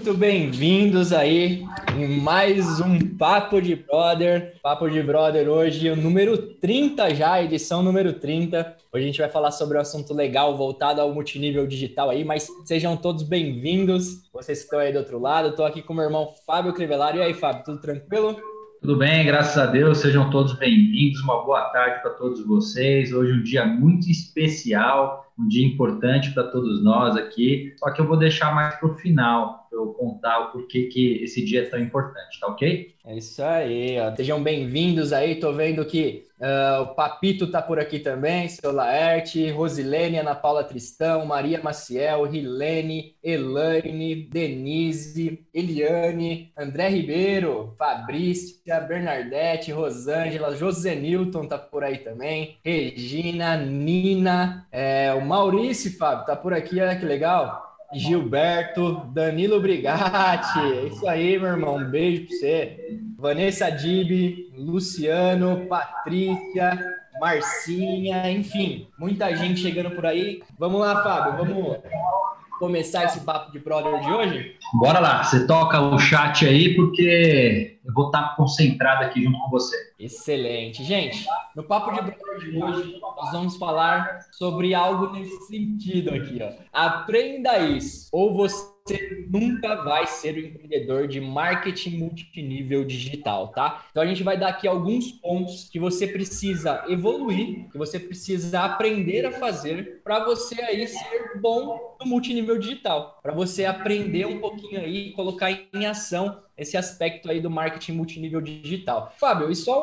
muito bem-vindos aí em mais um Papo de Brother. Papo de Brother hoje, o número 30 já, edição número 30. Hoje a gente vai falar sobre um assunto legal voltado ao multinível digital aí, mas sejam todos bem-vindos. Vocês que estão aí do outro lado, estou aqui com meu irmão Fábio Crivellari. E aí, Fábio, tudo tranquilo? Tudo bem, graças a Deus, sejam todos bem-vindos. Uma boa tarde para todos vocês. Hoje um dia muito especial, um dia importante para todos nós aqui. Só que eu vou deixar mais para o final, para eu contar o porquê que esse dia é tão importante, tá ok? É isso aí, ó. Sejam bem-vindos aí. Tô vendo que o Papito tá por aqui também, seu Laerte, Rosilene, Ana Paula Tristão, Maria Maciel, Rilene, Elaine, Denise, Eliane, André Ribeiro, Fabrícia, Bernadette, Rosângela, Josenilton tá por aí também, Regina, Nina, o Maurício, Fábio, tá por aqui, olha que legal. Gilberto, Danilo Brigatti, é isso aí, meu irmão, um beijo pra você. Vanessa Dib, Luciano, Patrícia, Marcinha, enfim, muita gente chegando por aí. Vamos lá, Fábio, vamos começar esse papo de brother de hoje? Bora lá, você toca o chat aí porque eu vou estar concentrado aqui junto com você. Excelente. Gente, no Papo de Brother de hoje, nós vamos falar sobre algo nesse sentido aqui, ó. Aprenda isso, ou você nunca vai ser o empreendedor de marketing multinível digital, tá? Então a gente vai dar aqui alguns pontos que você precisa evoluir, que você precisa aprender a fazer para você aí ser bom no multinível digital, para você aprender um pouquinho aí e colocar em ação esse aspecto aí do marketing multinível digital. Fábio, e só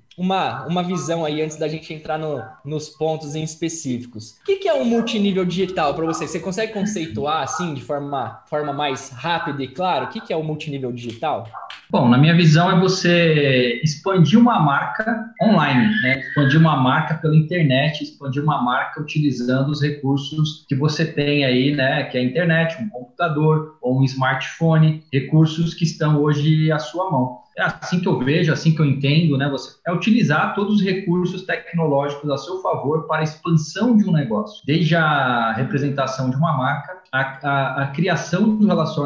uma visão aí antes da gente entrar nos pontos em específicos. O que é um multinível digital para você? Você consegue conceituar assim de forma mais rápida e clara? O que é o multinível digital? Bom, na minha visão é você expandir uma marca online, né? Expandir uma marca pela internet, expandir uma marca utilizando os recursos que você tem aí, né? Que é a internet, um computador ou um smartphone, recursos que estão hoje à sua mão. É assim que eu vejo, assim que eu entendo, né? Você é utilizar todos os recursos tecnológicos a seu favor para a expansão de um negócio, desde a representação de uma marca, a criação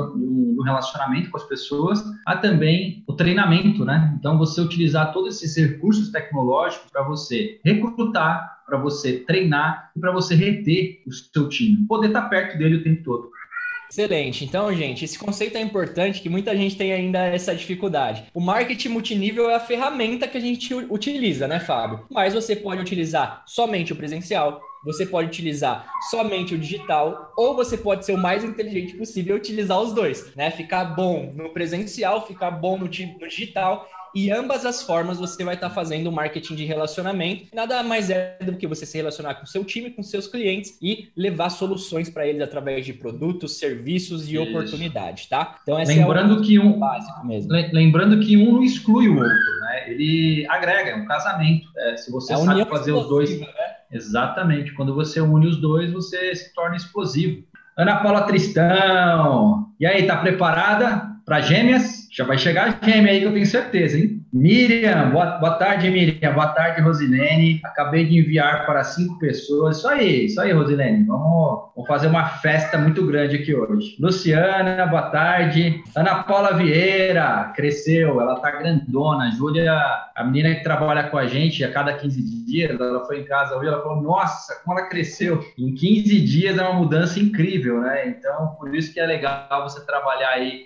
do relacionamento com as pessoas, há também o treinamento, né? Então, você utilizar todos esses recursos tecnológicos para você recrutar, para você treinar e para você reter o seu time, poder estar perto dele o tempo todo. Excelente. Então, gente, esse conceito é importante, que muita gente tem ainda essa dificuldade. O marketing multinível é a ferramenta que a gente utiliza, né, Fábio? Mas você pode utilizar somente o presencial, você pode utilizar somente o digital, ou você pode ser o mais inteligente possível e utilizar os dois, né? Ficar bom no presencial, ficar bom no digital. E ambas as formas você vai estar fazendo marketing de relacionamento. Nada mais é do que você se relacionar com o seu time, com seus clientes e levar soluções para eles através de produtos, serviços e Isso. oportunidades, tá? Então esse é o Lembrando que um, básico mesmo. lembrando que um não exclui o outro, né? Ele agrega, é um casamento. Se É você a união sabe fazer os dois, explosiva, né? exatamente. Quando você une os dois, você se torna explosivo. Ana Paula Tristão, e aí, tá preparada para gêmeas? Já vai chegar a gêmea aí que eu tenho certeza, hein? Miriam, boa tarde, Miriam. Boa tarde, Rosilene. Acabei de enviar para 5 pessoas. Isso aí, Rosilene. Vamos fazer uma festa muito grande aqui hoje. Luciana, boa tarde. Ana Paula Vieira, cresceu, ela tá grandona. Júlia, a menina que trabalha com a gente a cada 15 dias, ela foi em casa hoje, ela falou, nossa, como ela cresceu. Em 15 dias é uma mudança incrível, né? Então, por isso que é legal você trabalhar aí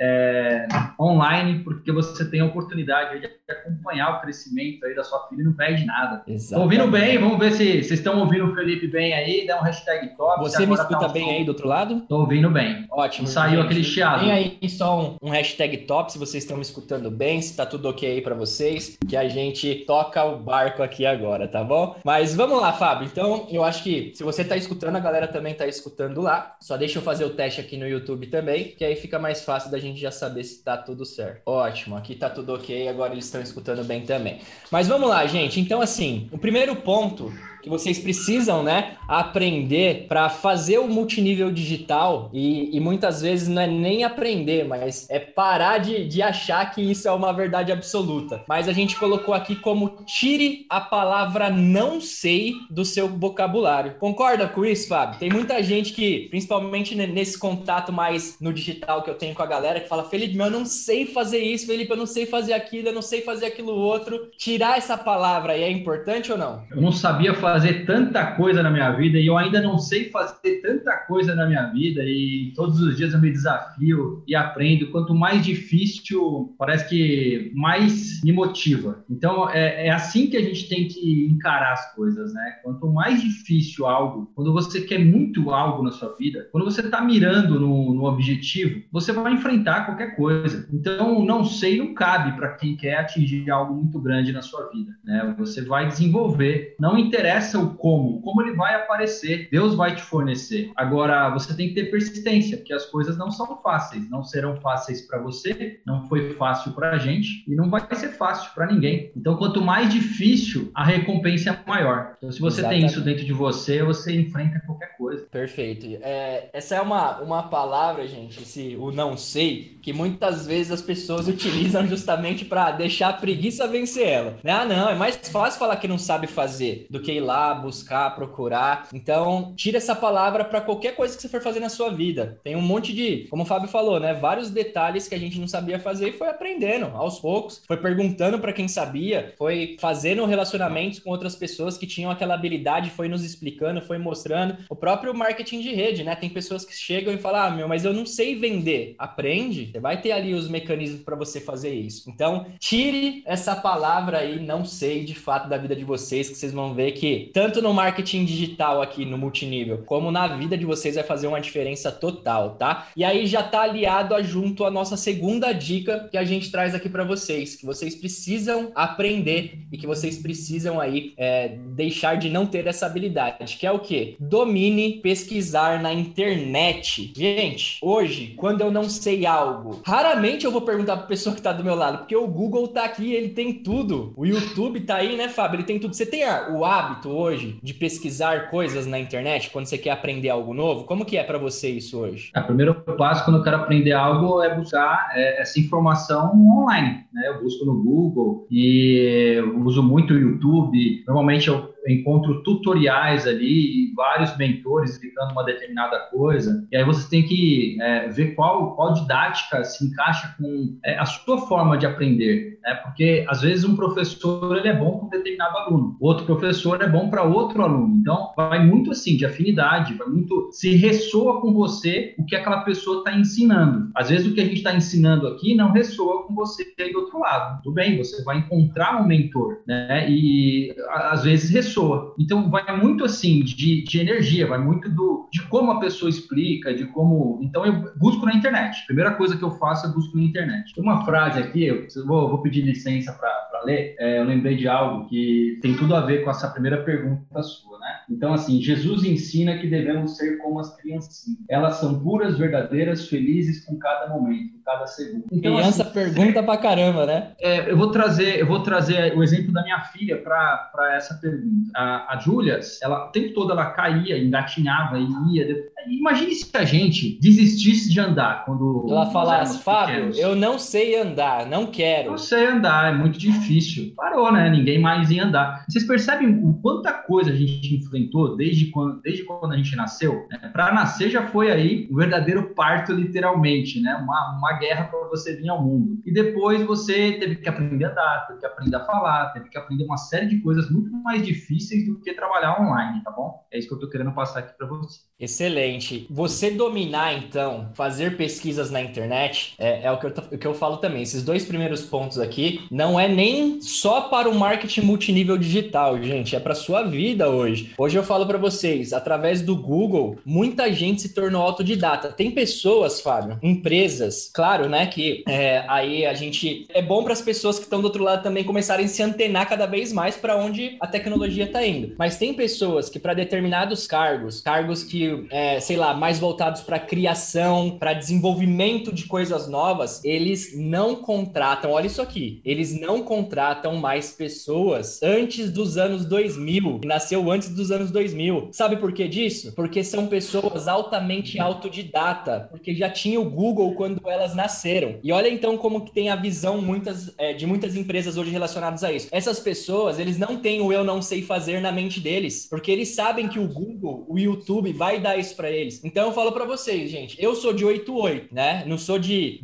online, porque você tem a oportunidade de acompanhar o crescimento aí da sua filha e não perde nada. Estão ouvindo bem? Exatamente. Vamos ver se vocês estão ouvindo o Felipe bem aí. Dá um hashtag top, se Você me agora tá escuta um bem aí som. do outro lado? Estou ouvindo bem. Não Ótimo, saiu aquele gente. Tem chiado. aí só um hashtag top se vocês estão me escutando bem, se tá tudo ok aí para vocês, que a gente toca o barco aqui agora, tá bom? Mas vamos lá, Fábio. Então, eu acho que se você tá escutando, a galera também tá escutando lá. Só deixa eu fazer o teste aqui no YouTube também, que aí fica mais fácil da gente já saber se tá tudo certo. Ótimo, aqui tá tudo ok, agora eles estão escutando bem também. Mas vamos lá, gente. Então, assim, o primeiro ponto que vocês precisam, né, aprender para fazer o multinível digital e muitas vezes não é nem aprender, mas é parar de achar que isso é uma verdade absoluta. Mas a gente colocou aqui como tire a palavra não sei do seu vocabulário. Concorda com isso, Fábio? Tem muita gente que, principalmente nesse contato mais no digital que eu tenho com a galera, que fala, Felipe, eu não sei fazer isso, Felipe, eu não sei fazer aquilo, eu não sei fazer aquilo outro. Tirar essa palavra aí é importante ou não? Eu não sabia fazer tanta coisa na minha vida e eu ainda não sei fazer tanta coisa na minha vida e todos os dias eu me desafio e aprendo. Quanto mais difícil, parece que mais me motiva. Então, é assim que a gente tem que encarar as coisas, né? Quanto mais difícil algo, quando você quer muito algo na sua vida, quando você está mirando no objetivo, você vai enfrentar qualquer coisa. Então, não sei, não cabe para quem quer atingir algo muito grande na sua vida, né? Você vai desenvolver, não interessa o como ele vai aparecer, Deus vai te fornecer. Agora, você tem que ter persistência, porque as coisas não são fáceis, não serão fáceis para você, não foi fácil para a gente e não vai ser fácil para ninguém. Então, quanto mais difícil, a recompensa é maior. Então, se você tem isso dentro de você, você enfrenta qualquer coisa. Perfeito. Essa é uma palavra, gente, o não sei, que muitas vezes as pessoas utilizam justamente para deixar a preguiça vencer ela. Ah, não, é mais fácil falar que não sabe fazer do que ir lá, buscar, procurar. Então, tira essa palavra para qualquer coisa que você for fazer na sua vida. Tem um monte de, como o Fábio falou, né, vários detalhes que a gente não sabia fazer e foi aprendendo aos poucos, foi perguntando para quem sabia, foi fazendo relacionamentos com outras pessoas que tinham aquela habilidade, foi nos explicando, foi mostrando. O próprio marketing de rede, né? Tem pessoas que chegam e falam, mas eu não sei vender. Aprende, você vai ter ali os mecanismos para você fazer isso. Então, tire essa palavra aí, não sei, de fato, da vida de vocês, que vocês vão ver que tanto no marketing digital aqui no multinível, como na vida de vocês vai fazer uma diferença total, tá? E aí já tá aliado junto à nossa segunda dica que a gente traz aqui para vocês, que vocês precisam aprender e que vocês precisam aí deixar de não ter essa habilidade, que é o quê? Domine pesquisar na internet. Gente, hoje, quando eu não sei algo, raramente eu vou perguntar pra pessoa que tá do meu lado, porque o Google tá aqui, ele tem tudo. O YouTube tá aí, né, Fábio? Ele tem tudo. Você tem o hábito hoje de pesquisar coisas na internet quando você quer aprender algo novo? Como que é pra você isso hoje? O primeiro passo quando eu quero aprender algo é buscar essa informação online, né? Eu busco no Google e eu uso muito o YouTube. Normalmente eu encontro tutoriais ali, vários mentores explicando uma determinada coisa, e aí você tem que ver qual didática se encaixa com a sua forma de aprender, né? Porque às vezes um professor ele é bom para um determinado aluno, outro professor é bom para outro aluno, então vai muito assim de afinidade, vai muito se ressoa com você o que aquela pessoa está ensinando. Às vezes o que a gente está ensinando aqui não ressoa com você aí do outro lado. Tudo bem, você vai encontrar um mentor, né? E às vezes ressoa. Então, vai muito assim de energia, vai muito de como a pessoa explica, de como... Então, eu busco na internet. Primeira coisa que eu faço é busco na internet. Tem uma frase aqui, eu vou pedir licença para ler. Eu lembrei de algo que tem tudo a ver com essa primeira pergunta sua, né? Então, assim, Jesus ensina que devemos ser como as criancinhas. Elas são puras, verdadeiras, felizes com cada momento, cada segundo. Então, criança assim, pergunta pra caramba, né? Eu vou trazer o exemplo da minha filha para essa pergunta. A Júlia, ela o tempo todo ela caía, engatinhava e ia. Imagine se a gente desistisse de andar quando ela falasse, Fábio, eu não sei andar, não quero. Não sei andar, é muito difícil. Parou, né? Ninguém mais ia andar. Vocês percebem o quanta coisa a gente enfrentou desde quando a gente nasceu? Para nascer já foi aí um verdadeiro parto, literalmente, né? Uma guerra para você vir ao mundo. E depois você teve que aprender a andar, teve que aprender a falar, teve que aprender uma série de coisas muito mais difíceis do que trabalhar online, tá bom? É isso que eu tô querendo passar aqui para você. Excelente. Você dominar, então, fazer pesquisas na internet, é o que eu falo também. Esses dois primeiros pontos aqui, não é nem só para o marketing multinível digital, gente. É para sua vida hoje. Hoje eu falo para vocês, através do Google, muita gente se tornou autodidata. Tem pessoas, Fábio, empresas, claro, né, que aí a gente... É bom para as pessoas que estão do outro lado também começarem a se antenar cada vez mais para onde a tecnologia está indo. Mas tem pessoas que para determinados cargos que, sei lá, mais voltados para criação, para desenvolvimento de coisas novas, eles não contratam, olha isso aqui, eles não contratam mais pessoas antes dos anos 2000, que nasceu antes dos anos 2000. Sabe por que disso? Porque são pessoas altamente autodidata, porque já tinha o Google quando elas nasceram. E olha então como que tem a visão de muitas empresas hoje relacionadas a isso. Essas pessoas, eles não têm o eu não sei fazer na mente deles, porque eles sabem que o Google, o YouTube vai dar isso para eles. Então eu falo para vocês, gente, eu sou de 88, né? Não sou de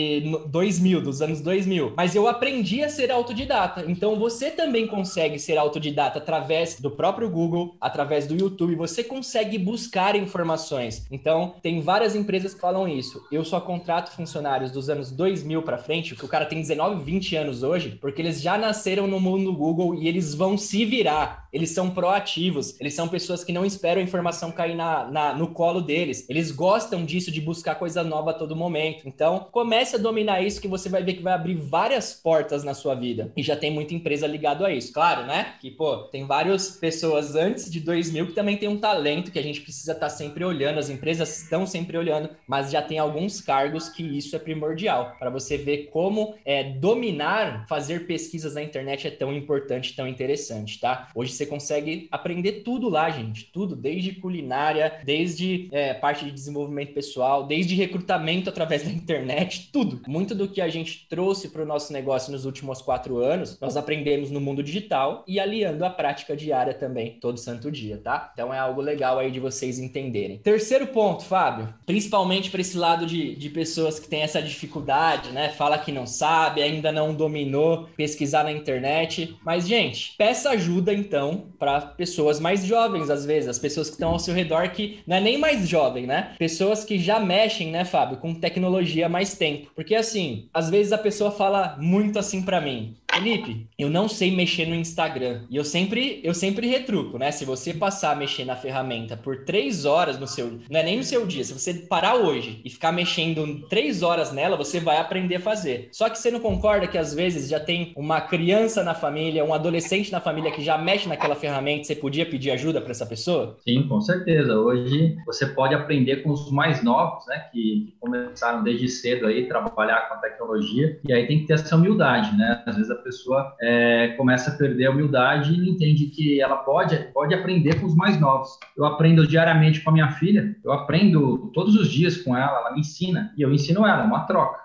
2000, dos anos 2000, mas eu aprendi a ser autodidata. Então você também consegue ser autodidata através do próprio Google, através do YouTube, você consegue buscar informações. Então tem várias empresas que falam isso. Eu só contrato funcionários dos anos 2000 para frente, que o cara tem 19, 20 anos hoje, porque eles já nasceram no mundo do Google e eles vão se virar. Eles são proativos, eles são pessoas que não esperam a informação cair no colo deles. Eles gostam disso, de buscar coisa nova a todo momento. Então, comece a dominar isso que você vai ver que vai abrir várias portas na sua vida. E já tem muita empresa ligado a isso. Claro, né? Que, tem várias pessoas antes de 2000 que também tem um talento que a gente precisa estar sempre olhando. As empresas estão sempre olhando, mas já tem alguns cargos que isso é primordial. Para você ver como dominar, fazer pesquisas na internet é tão importante, tão interessante, tá? Hoje você consegue aprender tudo lá, gente. Tudo, desde culinária, desde parte de desenvolvimento pessoal, desde recrutamento através da internet, tudo. Muito do que a gente trouxe para o nosso negócio nos últimos 4 anos, nós aprendemos no mundo digital e aliando a prática diária também, todo santo dia, tá? Então é algo legal aí de vocês entenderem. Terceiro ponto, Fábio, principalmente para esse lado de pessoas que têm essa dificuldade, né? Fala que não sabe, ainda não dominou, pesquisar na internet. Mas, gente, peça ajuda, então, para pessoas mais jovens, às vezes, as pessoas que estão ao seu redor que não é nem mais jovem, né? Pessoas que já mexem, né, Fábio, com tecnologia há mais tempo. Porque, assim, às vezes a pessoa fala muito assim para mim: Felipe, eu não sei mexer no Instagram. E eu sempre retruco, né? Se você passar a mexer na ferramenta por 3 horas não é nem no seu dia, se você parar hoje e ficar mexendo 3 horas nela, você vai aprender a fazer. Só que você não concorda que às vezes já tem uma criança na família, um adolescente na família que já mexe naquela ferramenta, você podia pedir ajuda para essa pessoa? Sim, com certeza. Hoje você pode aprender com os mais novos, né? Que começaram desde cedo aí a trabalhar com a tecnologia, e aí tem que ter essa humildade, né? Às vezes a pessoa começa a perder a humildade e não entende que ela pode aprender com os mais novos. Eu aprendo diariamente com a minha filha, eu aprendo todos os dias com ela me ensina, e eu ensino ela, é uma troca.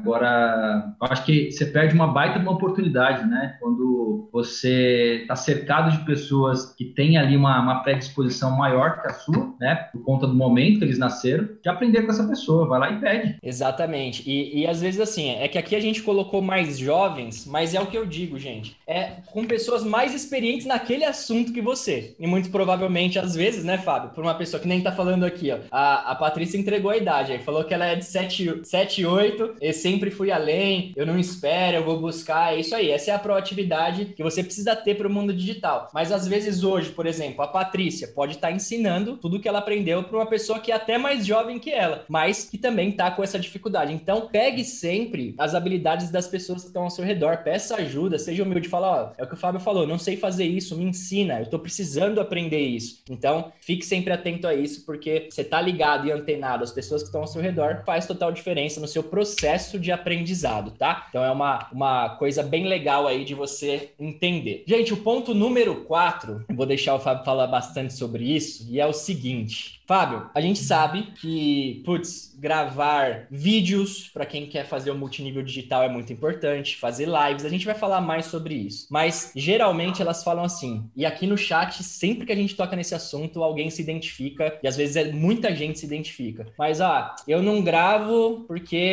Agora, eu acho que você perde uma baita de uma oportunidade, né? Quando você está cercado de pessoas que têm ali uma predisposição maior que a sua, né? Por conta do momento que eles nasceram, de aprender com essa pessoa, vai lá e pede. Exatamente. E às vezes assim, é que aqui a gente colocou mais jovens, mas é o que eu digo, gente. É com pessoas mais experientes naquele assunto que você. E muito provavelmente, às vezes, né, Fábio? Por uma pessoa que nem tá falando aqui, ó. A Patrícia entregou a idade aí, falou que ela é de 7, 8. Eu sempre fui além, eu não espero, eu vou buscar, é isso aí. Essa é a proatividade que você precisa ter para o mundo digital. Mas às vezes hoje, por exemplo, a Patrícia pode estar ensinando tudo que ela aprendeu para uma pessoa que é até mais jovem que ela, mas que também está com essa dificuldade. Então, pegue sempre as habilidades das pessoas que estão ao seu redor, peça ajuda, seja humilde, fala, ó, é o que o Fábio falou, não sei fazer isso, me ensina, eu estou precisando aprender isso. Então, fique sempre atento a isso, porque você tá ligado e antenado às pessoas que estão ao seu redor, faz total diferença no seu processo de aprendizado, tá? Então é uma coisa bem legal aí de você entender. Gente, o ponto número 4, vou deixar o Fábio falar bastante sobre isso, e é o seguinte. Fábio, a gente sabe que, gravar vídeos para quem quer fazer o multinível digital é muito importante, fazer lives, a gente vai falar mais sobre isso. Mas, geralmente, elas falam assim, e aqui no chat, sempre que a gente toca nesse assunto, alguém se identifica, e às vezes muita gente se identifica. Mas, eu não gravo porque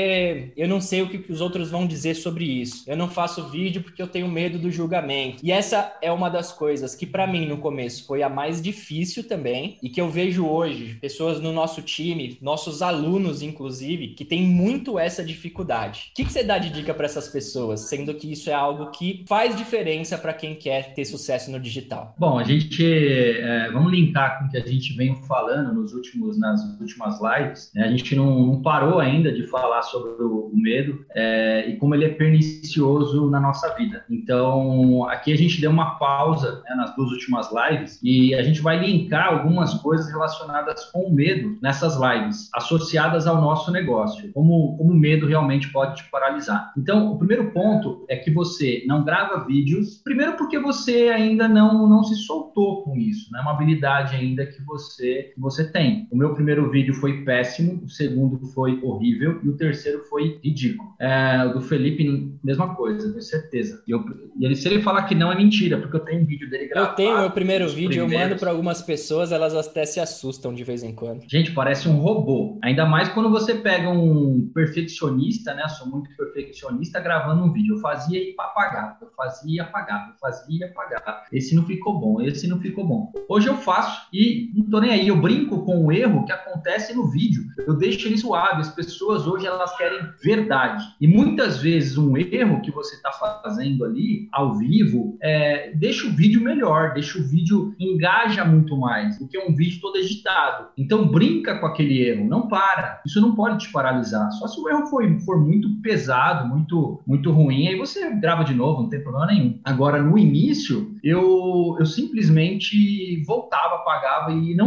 eu não sei o que os outros vão dizer sobre isso. Eu não faço vídeo porque eu tenho medo do julgamento. E essa é uma das coisas que para mim no começo foi a mais difícil também e que eu vejo hoje pessoas no nosso time, nossos alunos inclusive, que tem muito essa dificuldade. O que você dá de dica para essas pessoas, sendo que isso é algo que faz diferença para quem quer ter sucesso no digital? Bom, a gente vamos linkar com o que a gente vem falando nas últimas lives, né? A gente não parou ainda de falar sobre o medo e como ele é pernicioso na nossa vida. Então, aqui a gente deu uma pausa, né, nas duas últimas lives e a gente vai linkar algumas coisas relacionadas com o medo nessas lives, associadas ao nosso negócio, como o medo realmente pode te paralisar. Então, o primeiro ponto é que você não grava vídeos, primeiro porque você ainda não se soltou com isso, não é uma habilidade ainda que você tem. O meu primeiro vídeo foi péssimo, o segundo foi horrível e o terceiro foi ridículo. O do Felipe, mesma coisa, tenho certeza. Se ele falar que não, é mentira, porque eu tenho um vídeo dele gravado. Eu tenho meu primeiro vídeo, eu mando para algumas pessoas, elas até se assustam de vez em quando. Gente, parece um robô. Ainda mais quando você pega um perfeccionista, né? Eu sou muito perfeccionista gravando um vídeo. Eu fazia e apagava, eu fazia e apagava, eu fazia e apagava. Esse não ficou bom, esse não ficou bom. Hoje eu faço e não tô nem aí. Eu brinco com o erro que acontece no vídeo. Eu deixo ele suave. As pessoas hoje, elas querem verdade. E muitas vezes um erro que você está fazendo ali, ao vivo, deixa o vídeo melhor, deixa o vídeo engaja muito mais do que um vídeo todo editado. Então brinca com aquele erro, não para. Isso não pode te paralisar. Só se o erro for muito pesado, muito ruim, aí você grava de novo, não tem problema nenhum. Agora, no início, eu simplesmente voltava, apagava e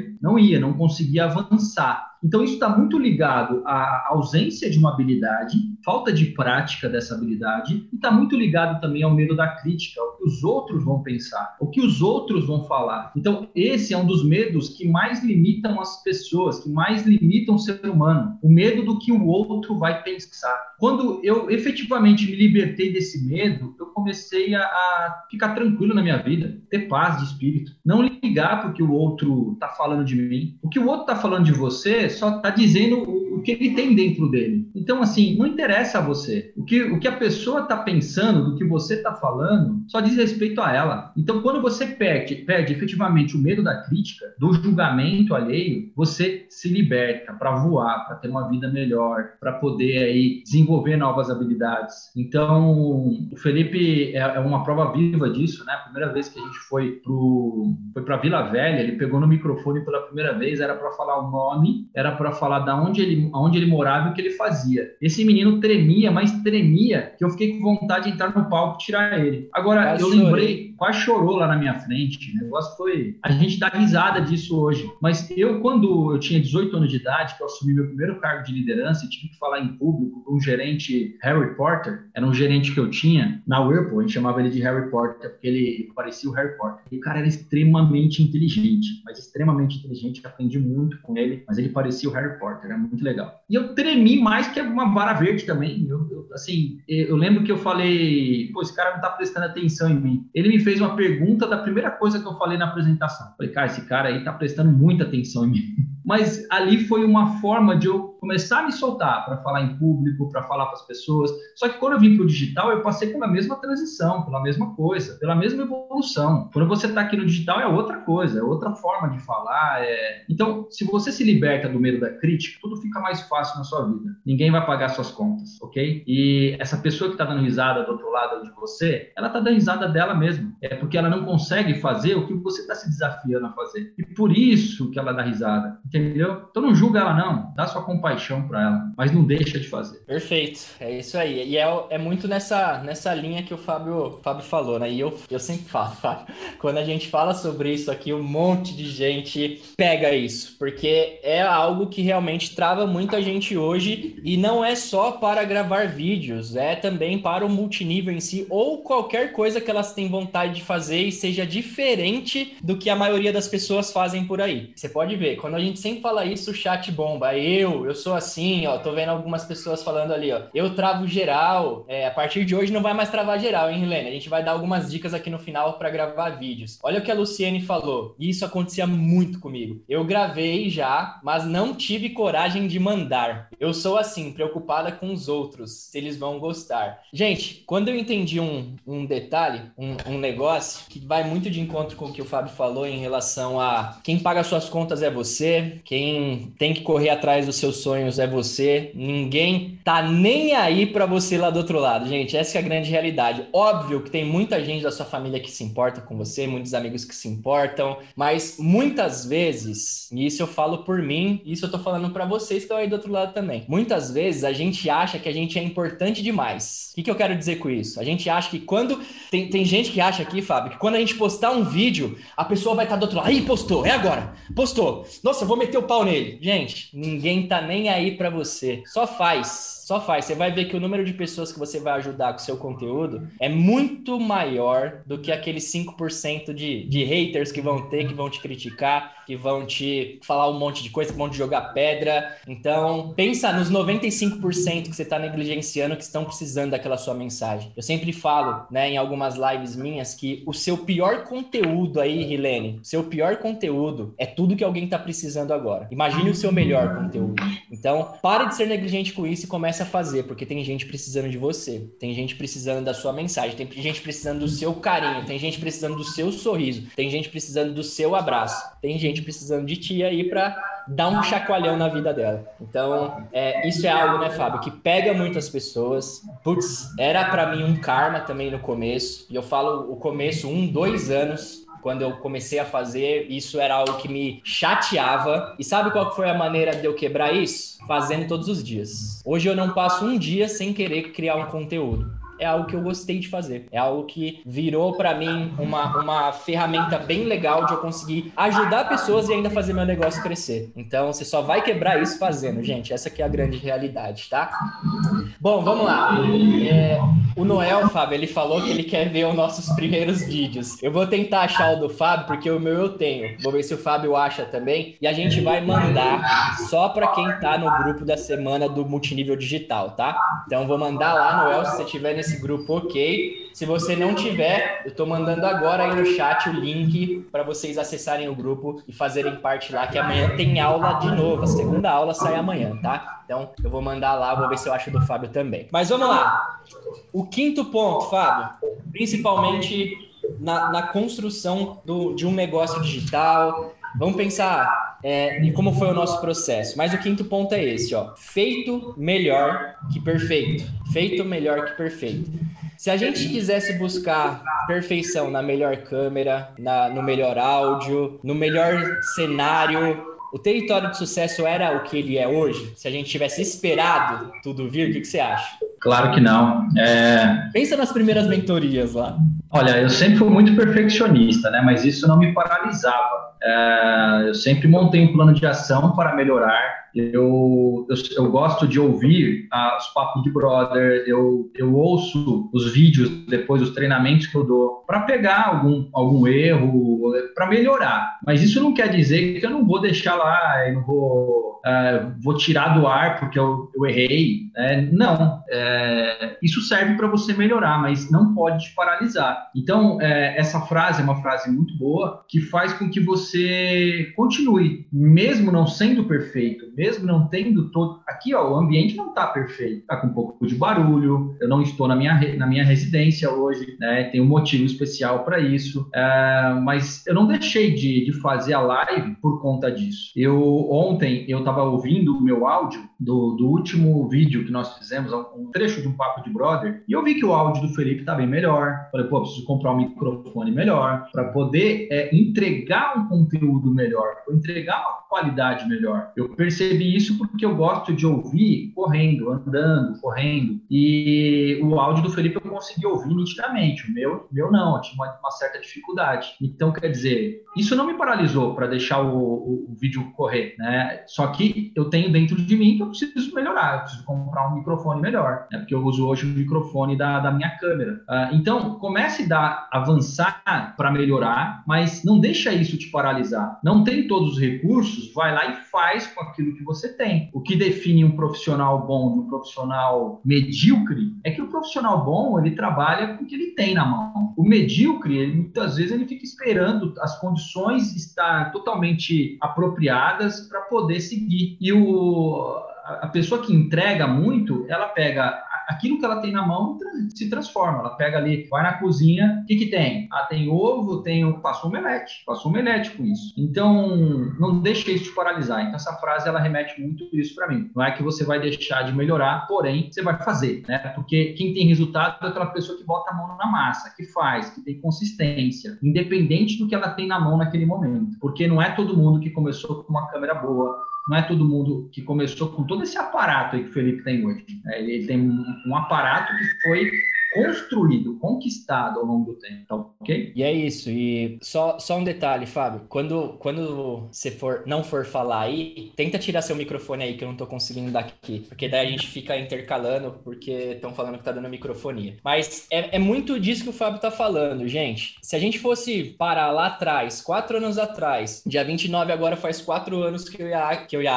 não conseguia avançar. Então, isso está muito ligado à ausência de uma habilidade, falta de prática dessa habilidade, e está muito ligado também ao medo da crítica, ao que os outros vão pensar, o que os outros vão falar. Então, esse é um dos medos que mais limitam as pessoas, que mais limitam o ser humano, o medo do que o outro vai pensar. Quando eu efetivamente me libertei desse medo, eu comecei a ficar tranquilo na minha vida, ter paz de espírito, não ligar para o que o outro está falando de mim. O que o outro está falando de você só está dizendo o que ele tem dentro dele. Então, assim, não interessa a você. O que a pessoa está pensando, do que você está falando, só diz respeito a ela. Então, quando você perde efetivamente o medo da crítica, do julgamento alheio, você se liberta para voar, para ter uma vida melhor, para poder aí desenvolver novas habilidades. Então, o Felipe é uma prova viva disso, né? A primeira vez que a gente foi para Vila Velha, ele pegou no microfone pela primeira vez, era para falar o nome, era para falar da onde ele morava e o que ele fazia. Esse menino tremia, mas tremia, que eu fiquei com vontade de entrar no palco e tirar ele. Agora, eu lembrei, quase chorou lá na minha frente. O negócio foi... A gente dá risada disso hoje. Mas quando eu tinha 18 anos de idade, que eu assumi meu primeiro cargo de liderança e tive que falar em público com um gerente Harry Potter, era um gerente que eu tinha na Whirlpool, a gente chamava ele de Harry Potter, porque ele parecia o Harry Potter. E o cara era extremamente inteligente, mas extremamente inteligente, aprendi muito com ele, mas ele parecia o Harry Potter, era muito legal. E eu tremi mais que uma vara verde também. Eu lembro que eu falei, esse cara não tá prestando atenção em mim. Ele me fez uma pergunta da primeira coisa que eu falei na apresentação. Falei, cara, esse cara aí tá prestando muita atenção em mim. Mas ali foi uma forma de eu começar a me soltar para falar em público, para falar para as pessoas. Só que quando eu vim para o digital, eu passei pela mesma transição, pela mesma coisa, pela mesma evolução. Quando você está aqui no digital, é outra coisa, é outra forma de falar. Então, se você se liberta do medo da crítica, tudo fica mais fácil na sua vida. Ninguém vai pagar suas contas, ok? E essa pessoa que está dando risada do outro lado de você, ela está dando risada dela mesma. É porque ela não consegue fazer o que você está se desafiando a fazer. E por isso que ela dá risada. Entendeu? Então não julga ela não, dá sua compaixão para ela, mas não deixa de fazer. Perfeito, é isso aí. E é muito nessa linha que o Fábio falou, né? E eu sempre falo, Fábio, quando a gente fala sobre isso aqui, um monte de gente pega isso, porque é algo que realmente trava muita gente hoje e não é só para gravar vídeos, é também para o multinível em si ou qualquer coisa que elas têm vontade de fazer e seja diferente do que a maioria das pessoas fazem por aí. Você pode ver, quando a gente sempre fala isso, o chat bomba. Eu sou assim, ó, tô vendo algumas pessoas falando ali, ó, eu travo geral, a partir de hoje não vai mais travar geral, hein, Helene? A gente vai dar algumas dicas aqui no final para gravar vídeos. Olha o que a Luciene falou, e isso acontecia muito comigo. Eu gravei já, mas não tive coragem de mandar. Eu sou assim, preocupada com os outros, se eles vão gostar. Gente, quando eu entendi um detalhe, um negócio que vai muito de encontro com o que o Fábio falou em relação a quem paga suas contas é você, quem tem que correr atrás dos seus sonhos é você, ninguém tá nem aí pra você lá do outro lado, gente, essa é a grande realidade. Óbvio que tem muita gente da sua família que se importa com você, muitos amigos que se importam, mas muitas vezes, e isso eu falo por mim, e isso eu tô falando pra vocês que estão aí do outro lado também, muitas vezes a gente acha que a gente é importante demais. O que eu quero dizer com isso? A gente acha que quando... Tem gente que acha aqui, Fábio, que quando a gente postar um vídeo, a pessoa vai estar do outro lado. Aí, postou, é agora. Postou. Nossa, eu vou meter o pau nele. Gente, ninguém tá nem aí pra você. Só faz. Você vai ver que o número de pessoas que você vai ajudar com o seu conteúdo é muito maior do que aqueles 5% de haters que vão ter, que vão te criticar, que vão te falar um monte de coisa, que vão te jogar pedra. Então, pensa nos 95% que você está negligenciando, que estão precisando daquela sua mensagem. Eu sempre falo, né, em algumas lives minhas, que o seu pior conteúdo aí, Helene, o seu pior conteúdo é tudo que alguém está precisando agora. Imagine o seu melhor conteúdo. Então, pare de ser negligente com isso e comece a fazer, porque tem gente precisando de você, tem gente precisando da sua mensagem, tem gente precisando do seu carinho, tem gente precisando do seu sorriso, tem gente precisando do seu abraço, tem gente precisando de ti aí pra dar um chacoalhão na vida dela. Então, isso é algo, né, Fábio, que pega muitas pessoas. Putz, era pra mim um karma também no começo, e eu falo o começo, 2 anos, quando eu comecei a fazer, isso era algo que me chateava. E sabe qual foi a maneira de eu quebrar isso? Fazendo todos os dias. Hoje eu não passo um dia sem querer criar um conteúdo. É algo que eu gostei de fazer. É algo que virou para mim uma ferramenta bem legal de eu conseguir ajudar pessoas e ainda fazer meu negócio crescer. Então, você só vai quebrar isso fazendo, gente. Essa aqui é a grande realidade, tá? Bom, vamos lá. O Noel, Fábio, ele falou que ele quer ver os nossos primeiros vídeos. Eu vou tentar achar o do Fábio, porque o meu eu tenho. Vou ver se o Fábio acha também. E a gente vai mandar só para quem tá no grupo da semana do Multinível Digital, tá? Então, vou mandar lá, Noel, se você tiver nesse grupo, ok. Se você não tiver, eu tô mandando agora aí no chat o link para vocês acessarem o grupo e fazerem parte lá, que amanhã tem aula de novo. A segunda aula sai amanhã, tá? Então, eu vou mandar lá, vou ver se eu acho do Fábio também. Mas vamos lá. O quinto ponto, Fábio, principalmente na construção de um negócio digital. Vamos pensar em como foi o nosso processo. Mas o quinto ponto é esse, ó. Feito melhor que perfeito. Feito melhor que perfeito. Se a gente quisesse buscar perfeição na melhor câmera, no melhor áudio, no melhor cenário, o Território de Sucesso era o que ele é hoje? Se a gente tivesse esperado tudo vir, o que você acha? Claro que não. Pensa nas primeiras mentorias lá. Olha, eu sempre fui muito perfeccionista, né? Mas isso não me paralisava. Eu sempre montei um plano de ação para melhorar. Eu gosto de ouvir os papos de brother, eu ouço os vídeos depois, os treinamentos que eu dou, para pegar algum erro, para melhorar. Mas isso não quer dizer que eu não vou deixar lá, eu não vou tirar do ar porque eu errei. Não, isso serve para você melhorar, mas não pode te paralisar. Então, essa frase é uma frase muito boa, que faz com que você continue, mesmo não sendo perfeito, mesmo não tendo todo... Aqui, ó, o ambiente não está perfeito, está com um pouco de barulho, eu não estou na minha residência hoje, né? Tem um motivo especial para isso, mas eu não deixei de fazer a live por conta disso. Ontem eu estava ouvindo o meu áudio do último vídeo que nós fizemos, um trecho de um papo de brother, e eu vi que o áudio do Felipe está bem melhor. Falei, pô, preciso comprar um microfone melhor para poder entregar um conteúdo melhor, entregar uma qualidade melhor. Eu percebi isso porque eu gosto de ouvir correndo, andando, correndo, e o áudio do Felipe eu consegui ouvir nitidamente, o meu não, eu tinha uma certa dificuldade. Então, quer dizer, isso não me paralisou para deixar o vídeo correr, né? Só que eu tenho dentro de mim que eu preciso melhorar, eu preciso comprar um microfone melhor, né? Porque eu uso hoje o microfone da minha câmera. Então, comece a avançar para melhorar, mas não deixa isso te paralisar. Não tem todos os recursos, vai lá e faz com aquilo que que você tem. O que define um profissional bom de um profissional medíocre é que o profissional bom, ele trabalha com o que ele tem na mão. O medíocre, muitas vezes, ele fica esperando as condições estar totalmente apropriadas para poder seguir. E a pessoa que entrega muito, ela pega aquilo que ela tem na mão e se transforma. Ela pega ali, vai na cozinha, o que tem? Tem ovo, faço um omelete com isso. Então, não deixe isso te paralisar. Então, essa frase, ela remete muito isso para mim. Não é que você vai deixar de melhorar, porém, você vai fazer, né? Porque quem tem resultado é aquela pessoa que bota a mão na massa, que faz, que tem consistência, independente do que ela tem na mão naquele momento. Porque não é todo mundo que começou com uma câmera boa, não é todo mundo que começou com todo esse aparato aí que o Felipe tem hoje. Ele tem um aparato que foi construído, conquistado ao longo do tempo, tá ok? E é isso. E só um detalhe, Fábio. Quando você não for falar aí, tenta tirar seu microfone aí, que eu não tô conseguindo dar aqui. Porque daí a gente fica intercalando, porque estão falando que tá dando microfonia. Mas é muito disso que o Fábio tá falando, gente. Se a gente fosse parar lá atrás, 4 anos atrás, dia 29 agora faz 4 anos que eu e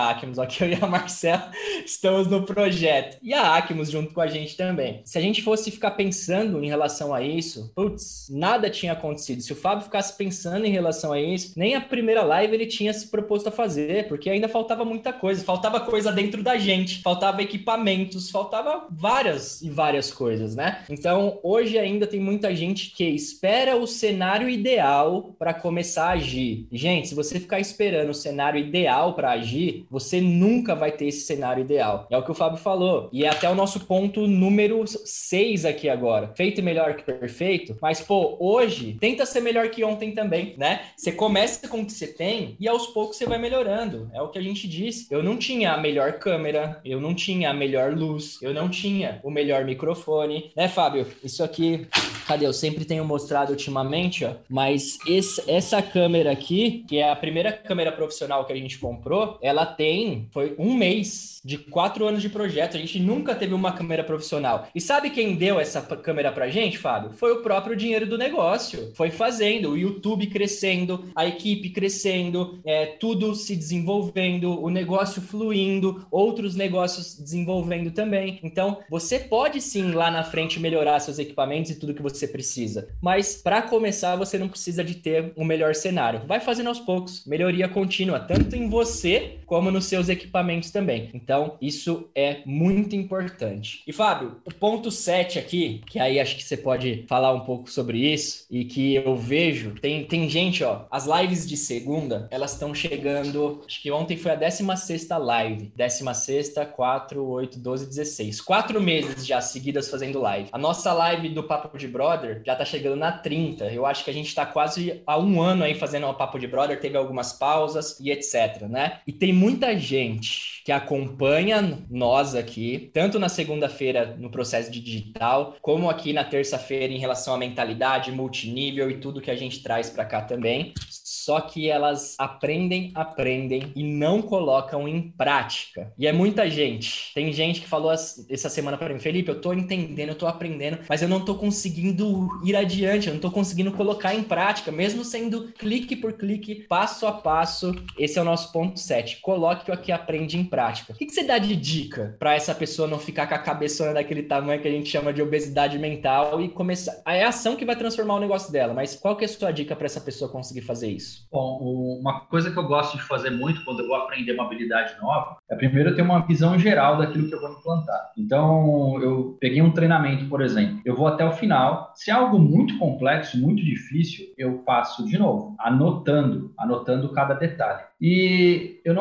a Marcelo estamos no projeto. E a Acmos junto com a gente também. Se a gente fosse ficar pensando em relação a isso, nada tinha acontecido. Se o Fábio ficasse pensando em relação a isso, nem a primeira live ele tinha se proposto a fazer, porque ainda faltava muita coisa. Faltava coisa dentro da gente, faltava equipamentos, faltava várias e várias coisas, né? Então, hoje ainda tem muita gente que espera o cenário ideal para começar a agir. Gente, se você ficar esperando o cenário ideal para agir, você nunca vai ter esse cenário ideal. É o que o Fábio falou. E é até o nosso ponto número 6 aqui agora. Feito melhor que perfeito, mas, hoje, tenta ser melhor que ontem também, né? Você começa com o que você tem e aos poucos você vai melhorando. É o que a gente disse. Eu não tinha a melhor câmera, eu não tinha a melhor luz, eu não tinha o melhor microfone, né, Fábio? Isso aqui, cadê? Eu sempre tenho mostrado ultimamente, ó, mas essa câmera aqui, que é a primeira câmera profissional que a gente comprou, foi 1 mês de 4 anos de projeto. A gente nunca teve uma câmera profissional. E sabe quem deu essa câmera pra gente, Fábio? Foi o próprio dinheiro do negócio. Foi fazendo, o YouTube crescendo, a equipe crescendo, tudo se desenvolvendo, o negócio fluindo, outros negócios desenvolvendo também. Então, você pode sim lá na frente melhorar seus equipamentos e tudo que você precisa. Mas para começar, você não precisa de ter um melhor cenário. Vai fazendo aos poucos, melhoria contínua, tanto em você como nos seus equipamentos também. Então, isso é muito importante. E Fábio, o ponto 7 aqui, que aí acho que você pode falar um pouco sobre isso, e que eu vejo, tem gente, ó, as lives de segunda, elas estão chegando, acho que ontem foi a 16ª live, 16ª, 4, 8, 12, 16, 4 meses já seguidas fazendo live. A nossa live do Papo de Brother já tá chegando na 30, eu acho que a gente tá quase há 1 ano aí fazendo o Papo de Brother, teve algumas pausas e etc, né? E tem muita gente que acompanha nós aqui, tanto na segunda-feira no processo de digital, como aqui na terça-feira em relação à mentalidade, multinível e tudo que a gente traz para cá também. Só que elas aprendem e não colocam em prática. E é muita gente. Tem gente que falou essa semana para mim, Felipe, eu tô entendendo, eu tô aprendendo, mas eu não tô conseguindo ir adiante, eu não tô conseguindo colocar em prática, mesmo sendo clique por clique, passo a passo. Esse é o nosso ponto 7. Coloque o que aprende em prática. O que você dá de dica para essa pessoa não ficar com a cabeçona daquele tamanho que a gente chama de obesidade mental e começar? É a ação que vai transformar o negócio dela, mas qual que é a sua dica para essa pessoa conseguir fazer isso? Bom, uma coisa que eu gosto de fazer muito quando eu vou aprender uma habilidade nova é primeiro eu ter uma visão geral daquilo que eu vou implantar. Então, eu peguei um treinamento, por exemplo, eu vou até o final. Se é algo muito complexo, muito difícil, eu faço de novo, anotando cada detalhe. E eu não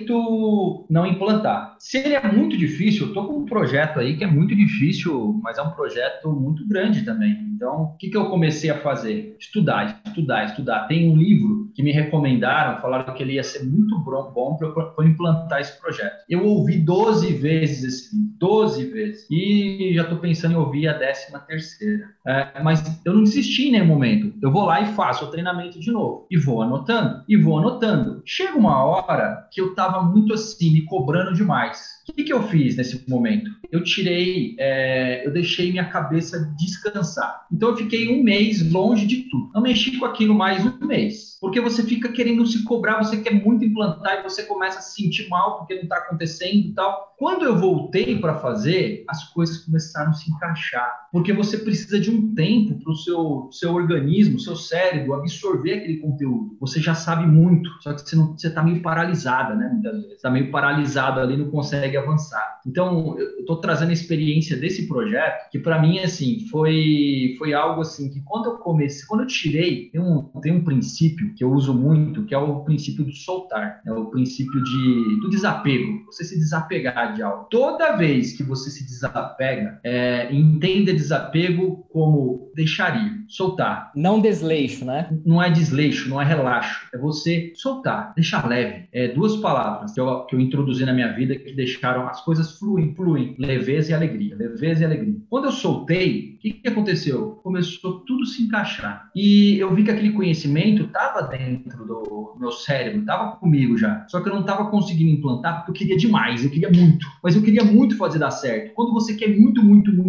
aceito não implantar. Se ele é muito difícil, eu estou com um projeto aí que é muito difícil, mas é um projeto muito grande também. Então, o que eu comecei a fazer? Estudar. Tem um livro que me recomendaram, falaram que ele ia ser muito bom para eu implantar esse projeto. Eu ouvi 12 vezes esse livro, 12 vezes. E já estou pensando em ouvir a 13ª. Mas eu não desisti em nenhum momento. Eu vou lá e faço o treinamento de novo. E vou anotando. Chega uma hora que eu estava muito assim, me cobrando demais. O que eu fiz nesse momento? Eu deixei minha cabeça descansar. Então eu fiquei 1 mês longe de tudo. Não mexi com aquilo mais 1 mês. Porque você fica querendo se cobrar, você quer muito implantar e você começa a se sentir mal porque não está acontecendo e tal. Quando eu voltei para fazer, as coisas começaram a se encaixar, porque você precisa de um tempo para o seu organismo, seu cérebro absorver aquele conteúdo. Você já sabe muito, só que você está meio paralisada, né? Muitas vezes está meio paralisado ali, não consegue avançar. Então, eu estou trazendo a experiência desse projeto, que para mim, assim, foi algo assim que quando eu tirei, tem um princípio que eu uso muito, que é o princípio do soltar, é o princípio do desapego, você se desapegar de algo. Toda vez que você se desapega, entenda desapego como deixar ir, soltar. Não desleixo, né? Não é desleixo, não é relaxo, é você soltar, deixar leve. Duas palavras que eu introduzi na minha vida que deixaram as coisas fluem, leveza e alegria, leveza e alegria. Quando eu soltei, o que aconteceu? Começou tudo a se encaixar. E eu vi que aquele conhecimento estava dentro do meu cérebro, estava comigo já. Só que eu não estava conseguindo implantar porque eu queria demais, eu queria muito. Mas eu queria muito fazer dar certo. Quando você quer muito,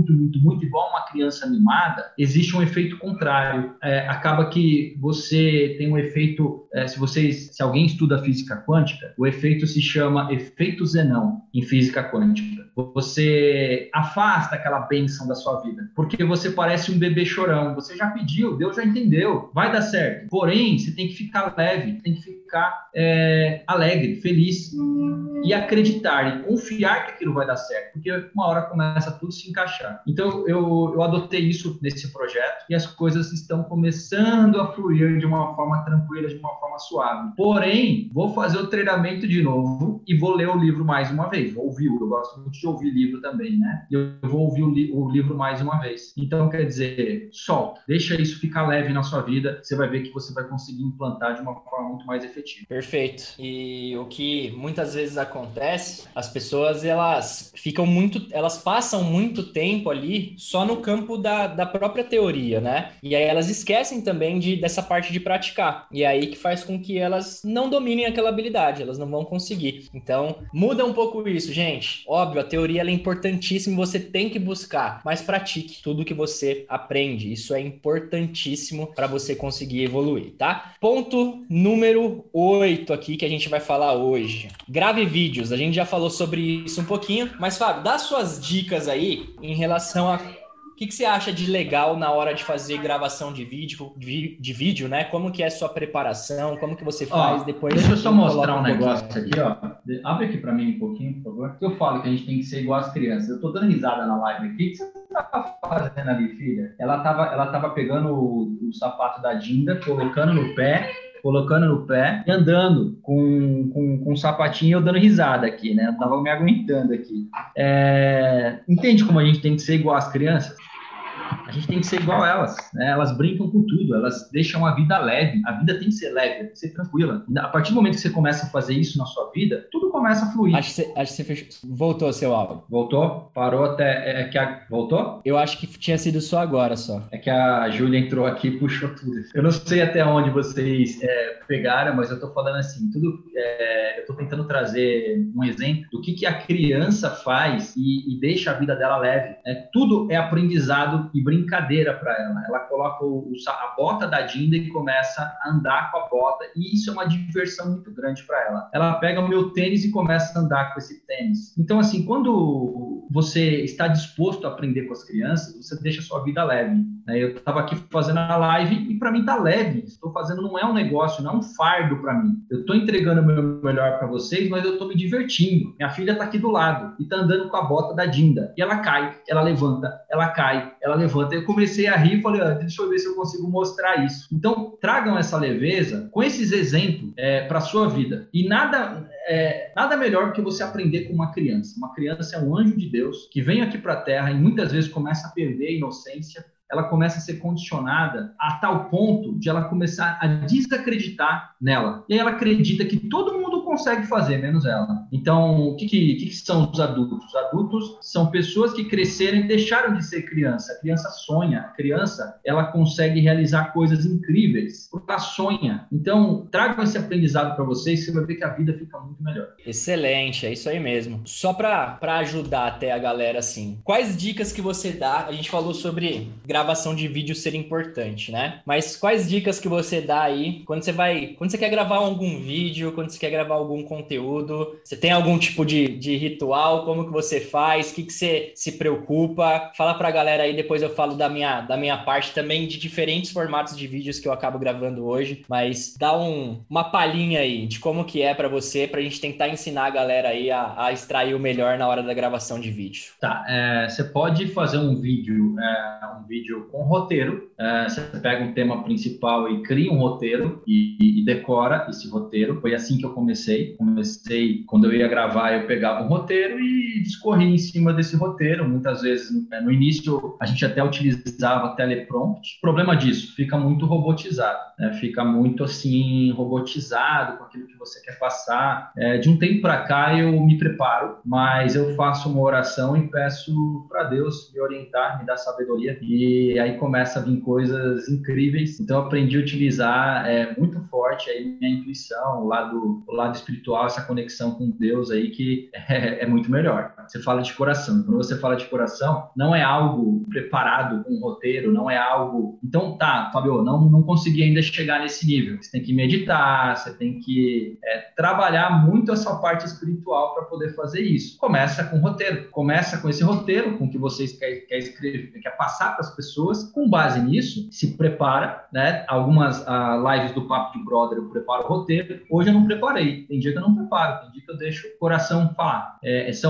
igual uma criança animada, existe um efeito contrário. Acaba que você tem um efeito... Se alguém estuda física quântica, o efeito se chama efeito Zenão em física quântica. Você afasta aquela bênção da sua vida, porque você parece um bebê chorão. Você já pediu, Deus já entendeu, vai dar certo. Porém, você tem que ficar leve, tem que ficar alegre, feliz e acreditar e confiar que aquilo vai dar certo, porque uma hora começa tudo a se encaixar. Então, eu adotei isso nesse projeto e as coisas estão começando a fluir de uma forma tranquila, de uma forma suave. Porém, vou fazer o treinamento de novo e vou ler o livro mais uma vez. Vou ouvir, eu gosto muito de ouvir livro também, né? Eu vou ouvir o livro mais uma vez. Então, quer dizer, solta, deixa isso ficar leve na sua vida, você vai ver que você vai conseguir implantar de uma forma muito mais efetiva. Perfeito. E o que muitas vezes acontece, as pessoas elas passam muito tempo ali só no campo da própria teoria, né? E aí elas esquecem também dessa parte de praticar. E aí que faz com que elas não dominem aquela habilidade, elas não vão conseguir. Então, muda um pouco isso, gente. Óbvio, a teoria ela é importantíssima, você tem que buscar, mas pratique tudo que você aprende. Isso é importantíssimo para você conseguir evoluir, tá? Ponto número 8 aqui que a gente vai falar hoje. Grave vídeos. A gente já falou sobre isso um pouquinho, mas Fábio, dá suas dicas aí em relação a o que você acha de legal na hora de fazer gravação de vídeo, né? Como que é a sua preparação? Como que você faz depois? Deixa eu só mostrar um negócio aqui, ó. Abre aqui para mim um pouquinho, por favor. Eu falo que a gente tem que ser igual as crianças. Eu tô dando risada na live aqui. O que você tá fazendo ali, filha? Ela tava pegando o sapato da Dinda, colocando no pé e andando com um sapatinho e eu dando risada aqui, né? Eu tava me aguentando aqui. Entende como a gente tem que ser igual às crianças? A gente tem que ser igual a elas, né? Elas brincam com tudo, elas deixam a vida leve. A vida tem que ser leve, tem que ser tranquila. A partir do momento que você começa a fazer isso na sua vida, tudo começa a fluir. Acho que você fechou. Voltou seu áudio. Voltou? Parou até... Voltou? Eu acho que tinha sido só agora, só. É que a Júlia entrou aqui e puxou tudo. Eu não sei até onde vocês pegaram, mas eu tô falando assim, eu tô tentando trazer um exemplo do que a criança faz e deixa a vida dela leve. Tudo é aprendizado e brincadeira para ela. Ela coloca a bota da Dinda e começa a andar com a bota, e isso é uma diversão muito grande para ela. Ela pega o meu tênis e começa a andar com esse tênis. Então, assim, quando você está disposto a aprender com as crianças, você deixa a sua vida leve. Eu estava aqui fazendo a live e para mim tá leve. Estou fazendo, não é um negócio, não é um fardo para mim. Eu estou entregando o meu melhor para vocês, mas eu estou me divertindo. Minha filha está aqui do lado e está andando com a bota da Dinda. E ela cai, ela levanta, ela cai, ela levanta. Eu comecei a rir e falei, deixa eu ver se eu consigo mostrar isso. Então, tragam essa leveza com esses exemplos para a sua vida. E nada melhor do que você aprender com uma criança. Uma criança é um anjo de Deus que vem aqui para a Terra e muitas vezes começa a perder a inocência. Ela começa a ser condicionada a tal ponto de ela começar a desacreditar nela. E aí ela acredita que todo mundo consegue fazer, menos ela. Então, o que são os adultos? Os adultos são pessoas que cresceram e deixaram de ser criança. A criança sonha. A criança, ela consegue realizar coisas incríveis, porque ela sonha. Então, tragam esse aprendizado para vocês, você vai ver que a vida fica muito melhor. Excelente, é isso aí mesmo. Só para ajudar até a galera, assim, quais dicas que você dá? A gente falou sobre gravação de vídeo ser importante, né? Mas quais dicas que você dá aí quando você quer gravar algum vídeo, quando você quer gravar algum conteúdo? Você tem algum tipo de ritual? Como que você faz? O que você se preocupa? Fala pra galera aí, depois eu falo da minha parte também de diferentes formatos de vídeos que eu acabo gravando hoje, mas dá uma palhinha aí de como que é pra você, pra gente tentar ensinar a galera aí a extrair o melhor na hora da gravação de vídeo. Tá, você pode fazer um vídeo com roteiro. Você pega um tema principal e cria um roteiro e decora esse roteiro. Foi assim que eu comecei. Quando eu ia gravar, eu pegava um roteiro e discorria em cima desse roteiro. Muitas vezes, no início, a gente até utilizava teleprompt. O problema disso, fica muito robotizado, né? Fica muito assim, robotizado com aquilo que você quer passar. De um tempo para cá, eu me preparo, mas eu faço uma oração e peço para Deus me orientar, me dar sabedoria, e aí começa a vir coisas incríveis. Então eu aprendi a utilizar muito forte aí minha intuição, o lado espiritual, essa conexão com Deus aí que é muito melhor. Você fala de coração. Quando você fala de coração, não é algo preparado com um roteiro, não é algo... Então, tá, Fábio, não consegui ainda chegar nesse nível. Você tem que meditar, você tem que trabalhar muito essa parte espiritual para poder fazer isso. Começa com roteiro. Começa com esse roteiro, com o que vocês quer escrever, quer passar para as pessoas. Com base nisso, se prepara, né? Algumas lives do Papo de Brother eu preparo o roteiro. Hoje eu não preparei. Tem dia que eu não preparo, tem dia que eu deixo o coração falar.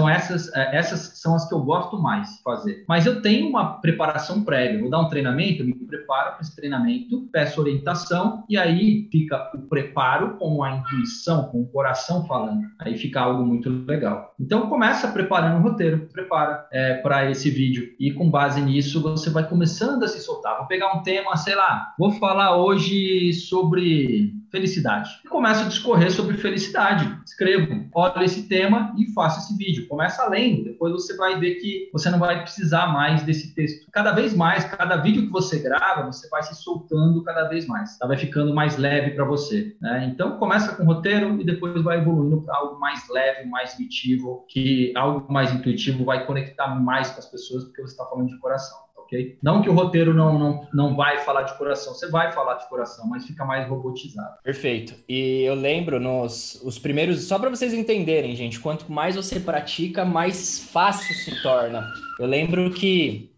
Essas são as que eu gosto mais de fazer. Mas eu tenho uma preparação prévia. Vou dar um treinamento, eu me preparo para esse treinamento, peço orientação e aí fica o preparo com a intuição, com o coração falando. Aí fica algo muito legal. Então começa preparando o roteiro, prepara para esse vídeo e com base nisso você vai começando a se soltar. Vou pegar um tema, sei lá, vou falar hoje sobre felicidade. E começo a discorrer sobre felicidade. Escrevo, olho esse tema e faço esse vídeo. Começa lendo, depois você vai ver que você não vai precisar mais desse texto. Cada vez mais, cada vídeo que você grava, você vai se soltando cada vez mais. Vai ficando mais leve para você, né? Então começa com roteiro e depois vai evoluindo para algo mais leve, mais intuitivo, que algo mais intuitivo vai conectar mais com as pessoas porque você está falando de coração. Okay? Não que o roteiro não vai falar de coração, você vai falar de coração, mas fica mais robotizado. Perfeito. E eu lembro os primeiros, só para vocês entenderem, gente, quanto mais você pratica, mais fácil se torna. Eu lembro que,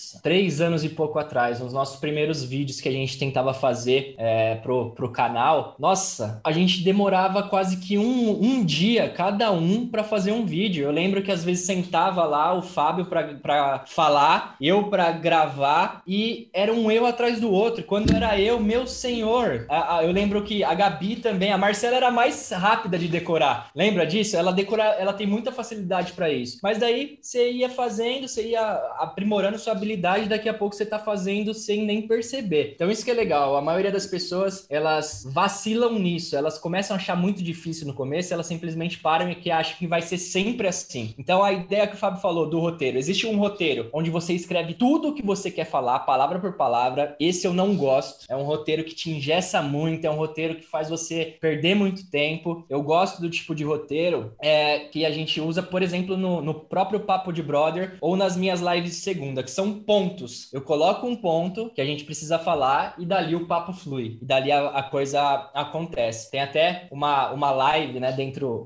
3 anos e pouco atrás, nos nossos primeiros vídeos que a gente tentava fazer pro canal, nossa, a gente demorava quase que um dia cada um para fazer um vídeo. Eu lembro que às vezes sentava lá o Fábio para falar, eu para gravar, e era um eu atrás do outro. Quando era eu, meu senhor, eu lembro que a Gabi também, a Marcela era mais rápida de decorar. Lembra disso? Ela tem muita facilidade para isso. Mas daí você ia fazendo, você ia aprimorando sua habilidade, daqui a pouco você tá fazendo sem nem perceber. Então isso que é legal, a maioria das pessoas, elas vacilam nisso, elas começam a achar muito difícil no começo, elas simplesmente param e que acham que vai ser sempre assim. Então a ideia que o Fábio falou do roteiro, existe um roteiro onde você escreve tudo o que você quer falar, palavra por palavra. Esse eu não gosto, é um roteiro que te engessa muito, é um roteiro que faz você perder muito tempo. Eu gosto do tipo de roteiro que a gente usa, por exemplo, no próprio Papo de Brother ou nas minhas lives de segunda, que são pontos. Eu coloco um ponto que a gente precisa falar e dali o papo flui. E dali a coisa acontece. Tem até uma live, né,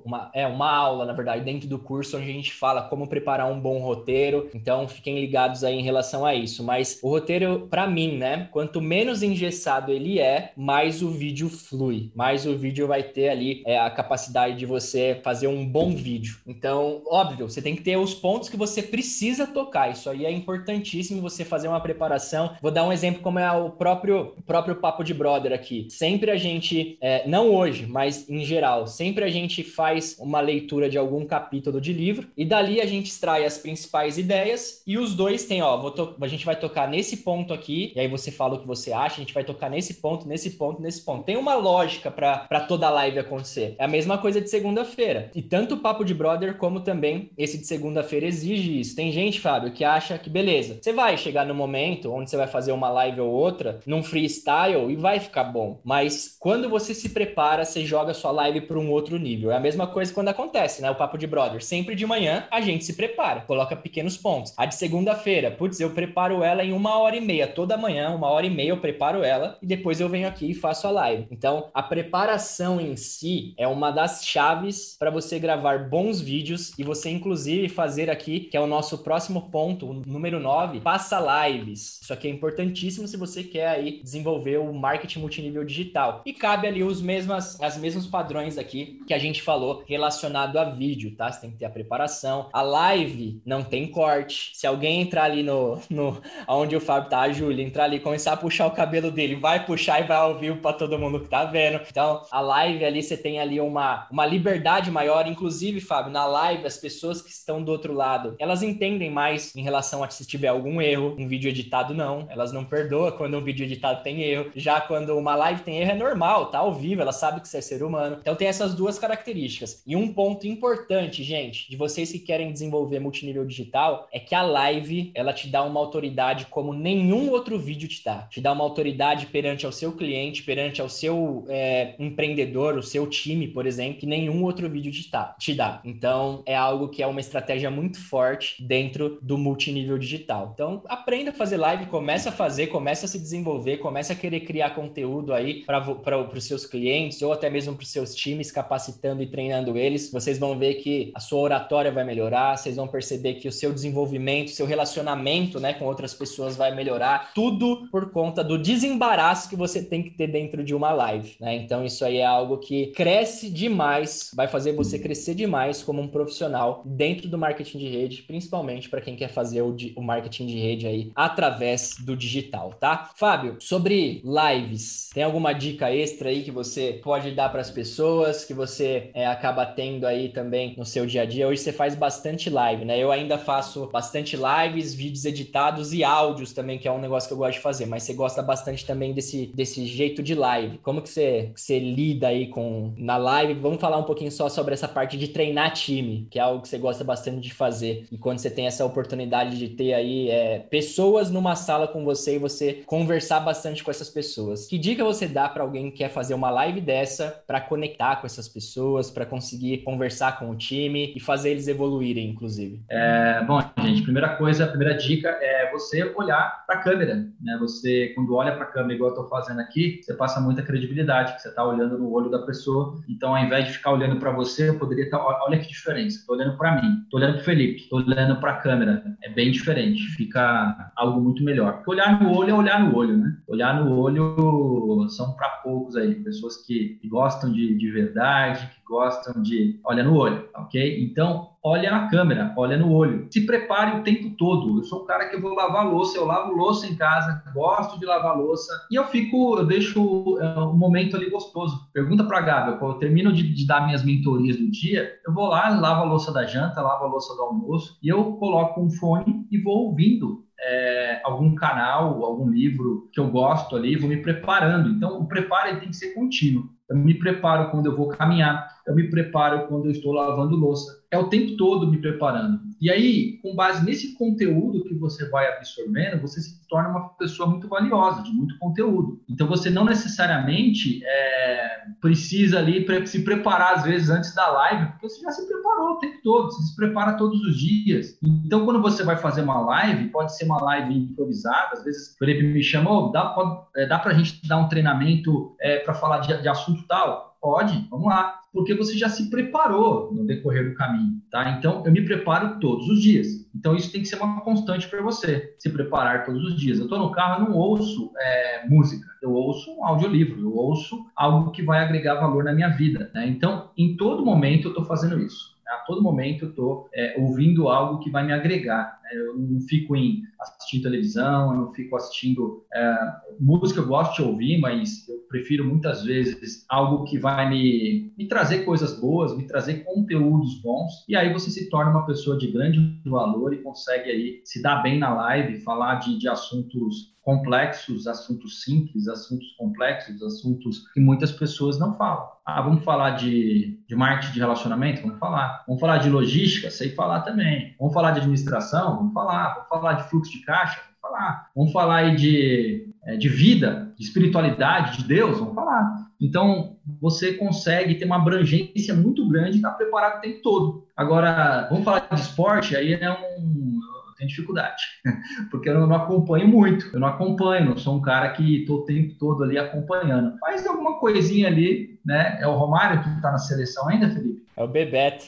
uma aula, na verdade, dentro do curso, onde a gente fala como preparar um bom roteiro. Então, fiquem ligados aí em relação a isso. Mas o roteiro, pra mim, né, quanto menos engessado ele mais o vídeo flui. Mais o vídeo vai ter ali a capacidade de você fazer um bom vídeo. Então, óbvio, você tem que ter os pontos que você precisa tocar. Isso aí é importante. importantíssimo você fazer uma preparação. Vou dar um exemplo como é o próprio Papo de Brother aqui. Sempre a gente, não hoje, mas em geral, sempre a gente faz uma leitura de algum capítulo de livro e dali a gente extrai as principais ideias e os dois tem, a gente vai tocar nesse ponto aqui, e aí você fala o que você acha, a gente vai tocar nesse ponto, nesse ponto, nesse ponto. Tem uma lógica para toda a live acontecer. É a mesma coisa de segunda-feira. E tanto o Papo de Brother como também esse de segunda-feira exige isso. Tem gente, Fábio, que acha que beleza, você vai chegar no momento onde você vai fazer uma live ou outra num freestyle e vai ficar bom. Mas quando você se prepara, você joga sua live para um outro nível. É a mesma coisa quando acontece, né? O Papo de Brother. Sempre de manhã a gente se prepara, coloca pequenos pontos. A de segunda-feira, putz, eu preparo ela em 1h30. Toda manhã, 1h30 eu preparo ela e depois eu venho aqui e faço a live. Então, a preparação em si é uma das chaves para você gravar bons vídeos e você, inclusive, fazer aqui, que é o nosso próximo ponto, o número 9, faça lives. Isso aqui é importantíssimo se você quer aí desenvolver o marketing multinível digital. E cabe ali os mesmos padrões aqui que a gente falou relacionado a vídeo, tá? Você tem que ter a preparação. A live não tem corte. Se alguém entrar ali onde o Fábio tá, a Júlia, entrar ali e começar a puxar o cabelo dele, vai puxar e vai ao vivo para todo mundo que tá vendo. Então, a live ali, você tem ali uma liberdade maior. Inclusive, Fábio, na live, as pessoas que estão do outro lado, elas entendem mais em relação a se tiver algum erro. Um vídeo editado, não. Elas não perdoam quando um vídeo editado tem erro. Já quando uma live tem erro, é normal, tá ao vivo, ela sabe que você é ser humano. Então, tem essas duas características. E um ponto importante, gente, de vocês que querem desenvolver multinível digital, é que a live, ela te dá uma autoridade como nenhum outro vídeo te dá. Te dá uma autoridade perante ao seu cliente, perante ao seu empreendedor, o seu time, por exemplo, que nenhum outro vídeo te dá. Então, é algo que é uma estratégia muito forte dentro do multinível digital. Então, aprenda a fazer live, começa a fazer, começa a se desenvolver, começa a querer criar conteúdo aí para os seus clientes ou até mesmo para os seus times, capacitando e treinando eles. Vocês vão ver que a sua oratória vai melhorar, vocês vão perceber que o seu desenvolvimento, seu relacionamento, né, com outras pessoas vai melhorar, tudo por conta do desembaraço que você tem que ter dentro de uma live, né? Então, isso aí é algo que cresce demais, vai fazer você crescer demais como um profissional dentro do marketing de rede, principalmente para quem quer fazer o marketing de rede aí através do digital, tá? Fábio, sobre lives, tem alguma dica extra aí que você pode dar para as pessoas, que você acaba tendo aí também no seu dia a dia? Hoje você faz bastante live, né? Eu ainda faço bastante lives, vídeos editados e áudios também, que é um negócio que eu gosto de fazer, mas você gosta bastante também desse jeito de live. Como que você lida aí na live? Vamos falar um pouquinho só sobre essa parte de treinar time, que é algo que você gosta bastante de fazer. E quando você tem essa oportunidade de ter aí pessoas numa sala com você e você conversar bastante com essas pessoas. Que dica você dá para alguém que quer fazer uma live dessa para conectar com essas pessoas, para conseguir conversar com o time e fazer eles evoluírem, inclusive? Bom, gente, a primeira dica é você olhar para a câmera, né? Você, quando olha para a câmera, igual eu estou fazendo aqui, você passa muita credibilidade, que você está olhando no olho da pessoa. Então, ao invés de ficar olhando para você, eu poderia estar... Olha que diferença. Estou olhando para mim, estou olhando para o Felipe, estou olhando para a câmera. É bem diferente, fica algo muito melhor. Porque olhar no olho é olhar no olho, né? Olhar no olho são para poucos aí, pessoas que gostam de verdade, que gostam de... Olha no olho, ok? Então, olha na câmera, olha no olho. Se prepare o tempo todo. Eu sou um cara que eu vou lavar louça, eu lavo louça em casa, gosto de lavar louça. E eu deixo um momento ali gostoso. Pergunta pra Gabi, quando eu termino de dar minhas mentorias do dia, eu vou lá, lavo a louça da janta, lavo a louça do almoço, e eu coloco um fone e vou ouvindo algum canal, algum livro que eu gosto ali, vou me preparando. Então, o preparo ele tem que ser contínuo. Eu me preparo quando eu vou caminhar, eu me preparo quando eu estou lavando louça. É o tempo todo me preparando. E aí, com base nesse conteúdo que você vai absorvendo, você se torna uma pessoa muito valiosa, de muito conteúdo. Então, você não necessariamente precisa ali se preparar, às vezes, antes da live, porque você já se preparou o tempo todo, você se prepara todos os dias. Então, quando você vai fazer uma live, pode ser uma live improvisada, às vezes o Felipe me chamou, dá para a gente dar um treinamento para falar de assunto tal? Pode, vamos lá, porque você já se preparou no decorrer do caminho, tá? Então, eu me preparo todos os dias. Então, isso tem que ser uma constante para você, se preparar todos os dias. Eu estou no carro, eu não ouço música, eu ouço um audiolivro, eu ouço algo que vai agregar valor na minha vida, né? Então, em todo momento, eu estou fazendo isso. A todo momento eu estou ouvindo algo que vai me agregar, né? Eu não fico assistindo televisão, eu não fico assistindo música, eu gosto de ouvir, mas eu prefiro muitas vezes algo que vai me trazer coisas boas, me trazer conteúdos bons, e aí você se torna uma pessoa de grande valor e consegue aí se dar bem na live, falar de assuntos complexos, assuntos simples, assuntos complexos, assuntos que muitas pessoas não falam. Vamos falar de marketing de relacionamento? Vamos falar. Vamos falar de logística? Sei falar também. Vamos falar de administração? Vamos falar. Vamos falar de fluxo de caixa? Vamos falar. Vamos falar aí de vida, de espiritualidade, de Deus? Vamos falar. Então, você consegue ter uma abrangência muito grande e estar preparado o tempo todo. Agora, vamos falar de esporte? Aí tenho dificuldade, porque eu não acompanho muito, não sou um cara que estou o tempo todo ali acompanhando. Faz alguma coisinha ali, né? É o Romário que está na seleção ainda, Felipe? É o Bebeto.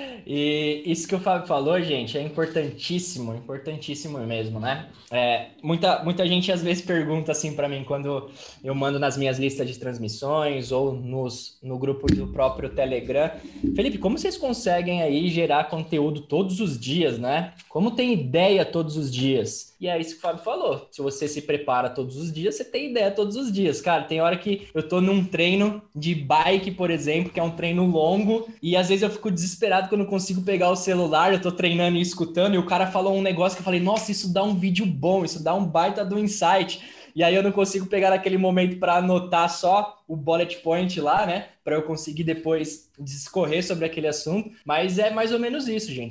E isso que o Fábio falou, gente, é importantíssimo, importantíssimo mesmo, né? Muita gente às vezes pergunta assim para mim quando eu mando nas minhas listas de transmissões ou no grupo do próprio Telegram: Felipe, como vocês conseguem aí gerar conteúdo todos os dias, né? Como tem ideia todos os dias? E é isso que o Fábio falou. Se você se prepara todos os dias, você tem ideia todos os dias. Cara, tem hora que eu tô num treino de bike, por exemplo, que é um treino longo, e às vezes eu fico desesperado quando eu não consigo pegar o celular, eu tô treinando e escutando, e o cara falou um negócio que eu falei: nossa, isso dá um vídeo bom, isso dá um baita do insight. E aí eu não consigo pegar naquele momento para anotar só o bullet point lá, né? Para eu conseguir depois discorrer sobre aquele assunto. Mas é mais ou menos isso, gente.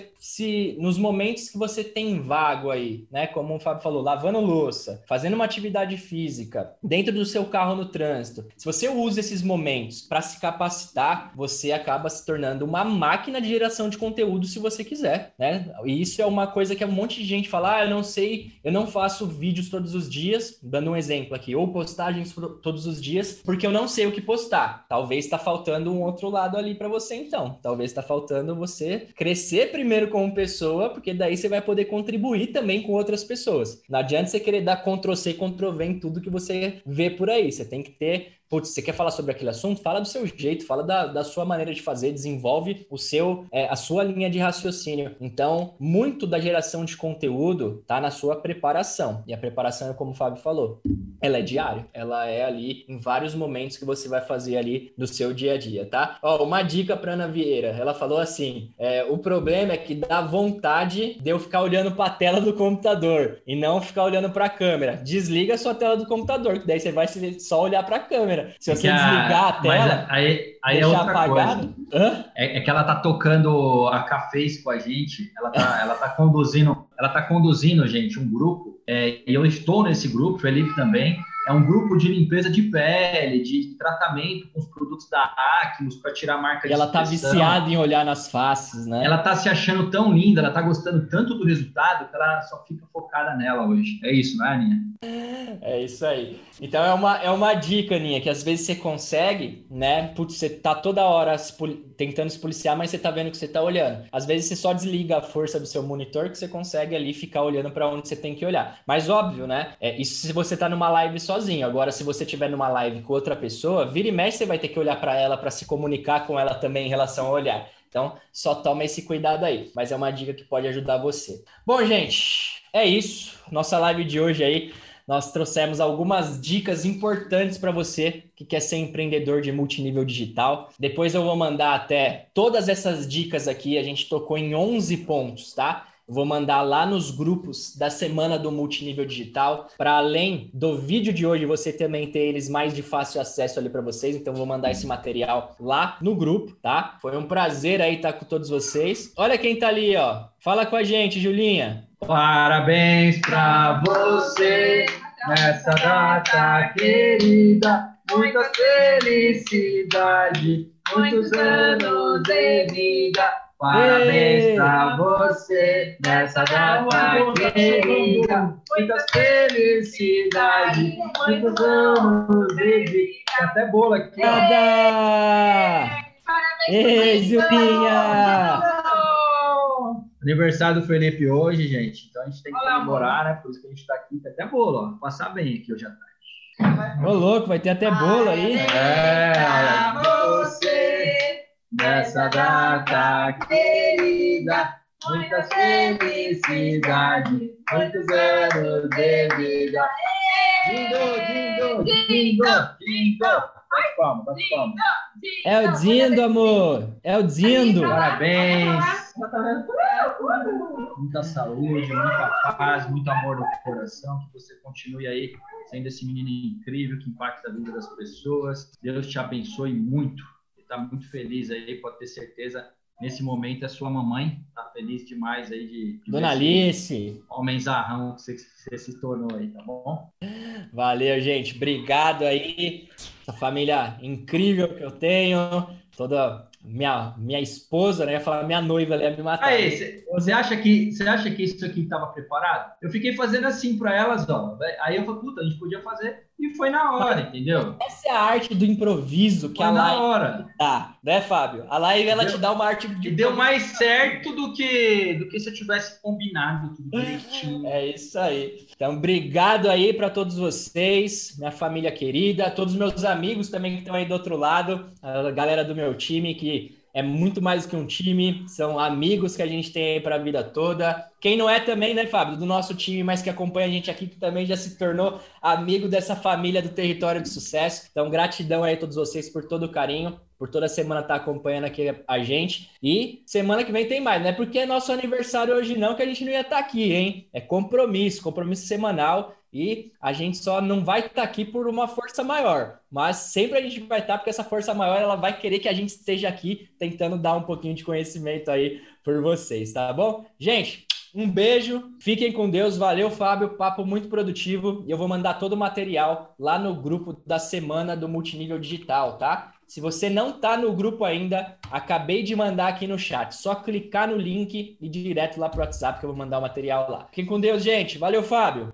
Se nos momentos que você tem vago aí, né? Como o Fábio falou, lavando louça, fazendo uma atividade física, dentro do seu carro no trânsito, se você usa esses momentos para se capacitar, você acaba se tornando uma máquina de geração de conteúdo, se você quiser, né? E isso é uma coisa que um monte de gente fala: eu não sei, eu não faço vídeos todos os dias, dando um exemplo aqui, ou postagens todos os dias, porque eu não sei o que postar. Talvez está faltando um outro lado ali para você, então. Talvez está faltando você crescer primeiro como pessoa, porque daí você vai poder contribuir também com outras pessoas. Não adianta você querer dar Ctrl+C, Ctrl+V em tudo que você vê por aí. Você tem que ter... Putz, você quer falar sobre aquele assunto? Fala do seu jeito, fala da sua maneira de fazer, desenvolve a sua linha de raciocínio. Então, muito da geração de conteúdo tá na sua preparação. E a preparação é como o Fábio falou, ela é diária, ela é ali em vários momentos que você vai fazer ali do seu dia a dia, tá? Ó, uma dica para Ana Vieira, ela falou assim: o problema é que dá vontade de eu ficar olhando para a tela do computador e não ficar olhando para a câmera. Desliga a sua tela do computador, que daí você vai só olhar para a câmera. Se você desligar a tela, aí deixar é outra apagado... coisa. É que ela tá tocando a Cafés com a gente, ela tá conduzindo, gente, um grupo, e eu estou nesse grupo, Felipe também. É um grupo de limpeza de pele, de tratamento com os produtos da Acnos para tirar a marca de expressão. E ela tá viciada em olhar nas faces, né? Ela tá se achando tão linda, ela tá gostando tanto do resultado que ela só fica focada nela hoje. É isso, não é, Aninha? É isso aí. Então é uma dica, Aninha, que às vezes você consegue, né? Putz, você tá toda hora tentando se policiar, mas você tá vendo que você tá olhando. Às vezes você só desliga a força do seu monitor que você consegue ali ficar olhando para onde você tem que olhar. Mas óbvio, né? Isso se você tá numa live sozinho. Agora, se você tiver numa live com outra pessoa, vira e mexe, você vai ter que olhar para ela para se comunicar com ela também em relação ao olhar. Então, só toma esse cuidado aí. Mas é uma dica que pode ajudar você. Bom, gente, é isso. Nossa live de hoje aí. Nós trouxemos algumas dicas importantes para você que quer ser empreendedor de multinível digital. Depois eu vou mandar até todas essas dicas aqui. A gente tocou em 11 pontos, tá? Eu vou mandar lá nos grupos da Semana do Multinível Digital. Para além do vídeo de hoje, você também ter eles mais de fácil acesso ali para vocês. Então, eu vou mandar esse material lá no grupo, tá? Foi um prazer aí estar com todos vocês. Olha quem tá ali, ó. Fala com a gente, Julinha. Parabéns pra você nessa data querida. Muita felicidade, muitos anos de vida. Parabéns pra você nessa data querida. Muita felicidade, muitos anos de vida. Tem até bolo aqui. Parabéns! Ei, Julinha! Aniversário do Felipe hoje, gente. Então a gente tem que comemorar, né? Por isso que a gente tá aqui. Tem até bolo, ó. Vou passar bem aqui hoje à tarde. Ô, louco, vai ter até bolo aí. Olha. Você nessa data querida, muitas felicidades, muitos anos de vida. Dindo, dindo, dindo. Bate palma, bate palma. É o Dindo, amor. É o Dindo. Parabéns. Muita saúde, muita paz, muito amor no coração. Que você continue aí sendo esse menino incrível que impacta a vida das pessoas. Deus te abençoe muito. Está muito feliz aí, pode ter certeza. Nesse momento, a sua mamãe está feliz demais aí de Dona Alice. Homenzarrão que você se tornou aí, tá bom? Valeu, gente. Obrigado aí. Essa família incrível que eu tenho. Toda minha esposa, né? Eu ia falar minha noiva, ela ia me matar. Aí, você acha que isso aqui estava preparado? Eu fiquei fazendo assim para elas, ó. Aí eu falei, puta, a gente podia fazer. E foi na hora, entendeu? Essa é a arte do improviso que foi a na live hora. dá, né, Fábio? A live, ela te dá uma arte de... E deu mais certo do que se eu tivesse combinado tudo direitinho. É isso aí. Então, obrigado aí para todos vocês, minha família querida, todos os meus amigos também que estão aí do outro lado, a galera do meu time, que é muito mais que um time, são amigos que a gente tem aí para a vida toda. Quem não é também, né, Fábio, do nosso time, mas que acompanha a gente aqui, que também já se tornou amigo dessa família do Território de Sucesso. Então, gratidão aí a todos vocês por todo o carinho, por toda semana estar acompanhando aqui a gente. E semana que vem tem mais, não é porque é nosso aniversário hoje não que a gente não ia estar aqui, hein? É compromisso semanal. E a gente só não vai estar aqui por uma força maior, mas sempre a gente vai estar porque essa força maior ela vai querer que a gente esteja aqui tentando dar um pouquinho de conhecimento aí por vocês, tá bom? Gente, um beijo, fiquem com Deus, valeu Fábio, papo muito produtivo e eu vou mandar todo o material lá no grupo da semana do Multinível Digital, tá? Se você não tá no grupo ainda, acabei de mandar aqui no chat, só clicar no link e ir direto lá pro WhatsApp que eu vou mandar o material lá. Fiquem com Deus, gente, valeu Fábio!